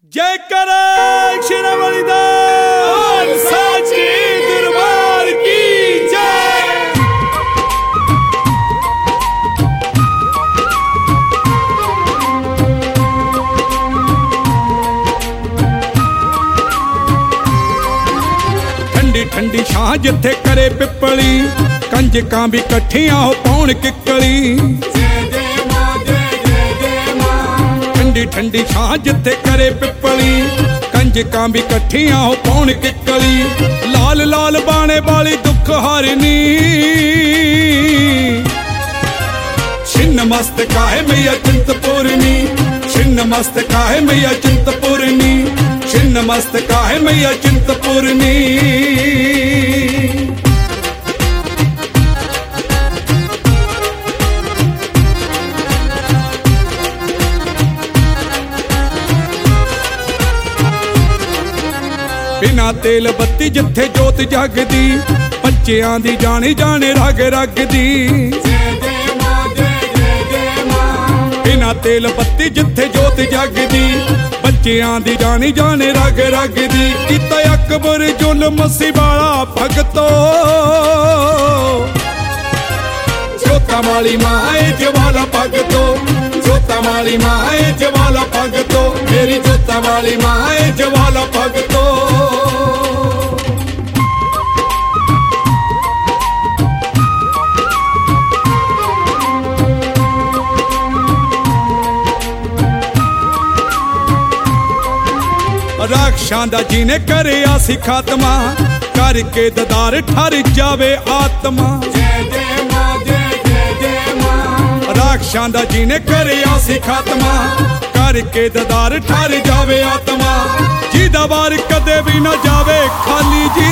जय करे शेरावालीदार साचे दरबार की जय। ठंडी ठंडी छां जिथे करे पिपली, कंजकां भी कट्ठियां हो पौण किकली। ठंडी ठंडी छां जिथे करे पिपली, कंजकां भी कट्ठियां हो पौण किकली। लाल लाल बाणे वाली दुख हारनी, छिन्न मस्त काहे मैया चिंतपूर्णी, छिन्न मस्त काहे मैया चिंतपूर्णी, छिन्न मस्त काहे मैया चिंतपूर्णी। बिना तेल बत्ती जिथे जोत जगदी, बच्चियां दी जानी जाने रग रगदी। बिना तेल बत्ती जिथे जोत जगदी, बच्चियां दी जानी जाने रग रगदी। किता अकबर जुल्म सी वाला भगतो, जोता वाली मां है जवाला भगतो, जोता वाली मां है जवाला भगतो, मेरी जोता वाली मां है जवाला भगतो। राक्षां दा जिने करे आसी खात्मा, करके ददार ठर जावे आत्मा। राक्षां दा जिने करे आसी खात्मा, करके ददार ठर जावे आत्मा। जिदा वार कदे भी न जावे खाली जी,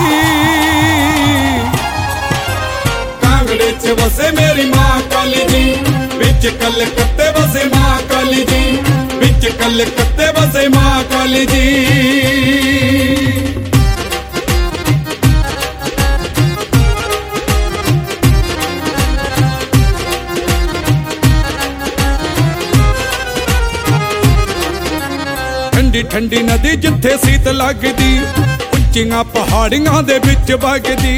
कांगड़े च वसे मेरी मां काली जी, बिच कलकत्ते वसे मां काली जी, बिच कलकत्ते वसे मां काली जी। ठंडी ठंडी नदी जिथे सीत लगदी, उच्चियां पहाड़ियां दे विच वगदी।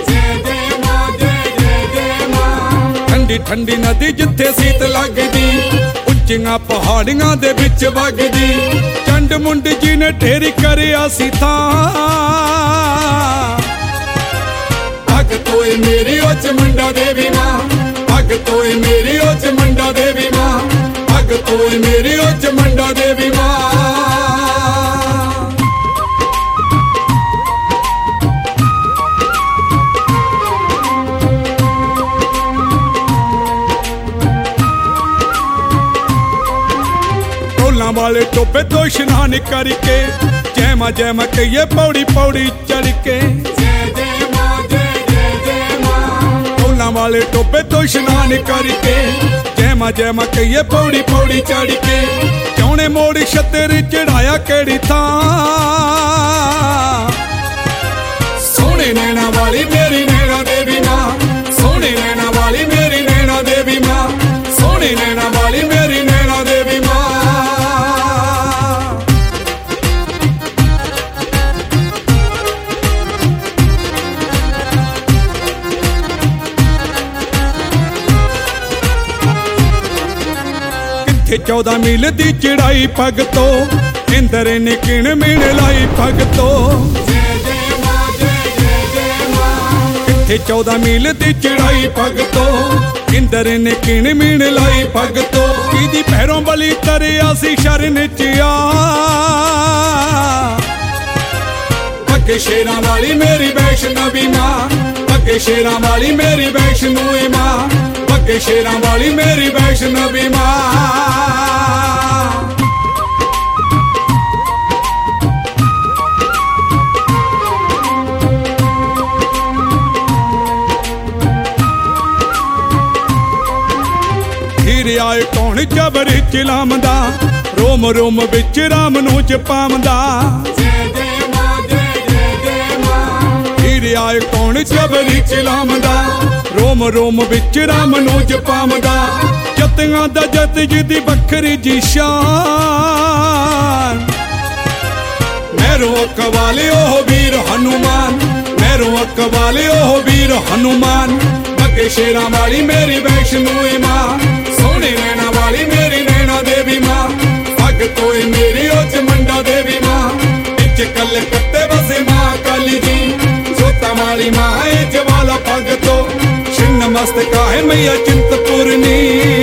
ठंडी ठंडी नदी जिथे सीत लगदी, उच्चियां पहाड़ियां दे विच वगदी। चंड मुंड जी ने ढेरी करिया सी थां, भगतोए मेरी ओ चमुंडा देवी मां, भगतोए मेरी ओ चमुंडा देवी मां, भगतोए मेरी ओ चमुंडा देवी मां। वाले टोपे तो स्नान करके, जय मां कहिए पौड़ी पौड़ी चढ़ के। टोला वाले टोपे तो स्नान करके, जय मां कहिए पौड़ी पौड़ी चढ़ के। चौने मोड़ छतर चढ़ाया केड़ी थां, सोने नैना वाली मेरी नैना देवी मां, सोने नैना वाली मेरी नैना देवी मां, सोने नैना वाली मेरी नैना देवी मां। किथे 14 मील दी चढ़ाई भगतो, इंदर ने किण मीण लाई भगतो। किथे 14 मील दी चढ़ाई भगतो, इंदर ने किण मीण लाई भगतो। किदी पैरों बली तरिया सी शरण च आ, अगे शेरां वाली मेरी वैष्णवी मां, अगे शेरां वाली मेरी वैष्णवी मां, अगे शेरां वाली मेरी वैष्णवी मां। हीरे आए कौन जबर चिलामदा, रोम रोम बिच राम नूं जपामदा। हीरे आए कौन जबर चिलामदा, रोम रोम बिच राम नूं जपामदा। जतियां दा जत जिदी बखरी जी शान, मैरो अख वाले ओह वीर हनुमान, मैरो अख वाले ओह वीर हनुमान। बगे शेरां वाली मेरी वैष्णो मां, सोने नैना वाली मेरी नैना देवी मां। भगतों मेरी ओ चमुंडा देवी मां, इच कलकत्ते बसे मां काली जी। जोता वाली मां है ज्वाला भगतो, छिन्न मस्तका है मैया चिंतपूर्णी।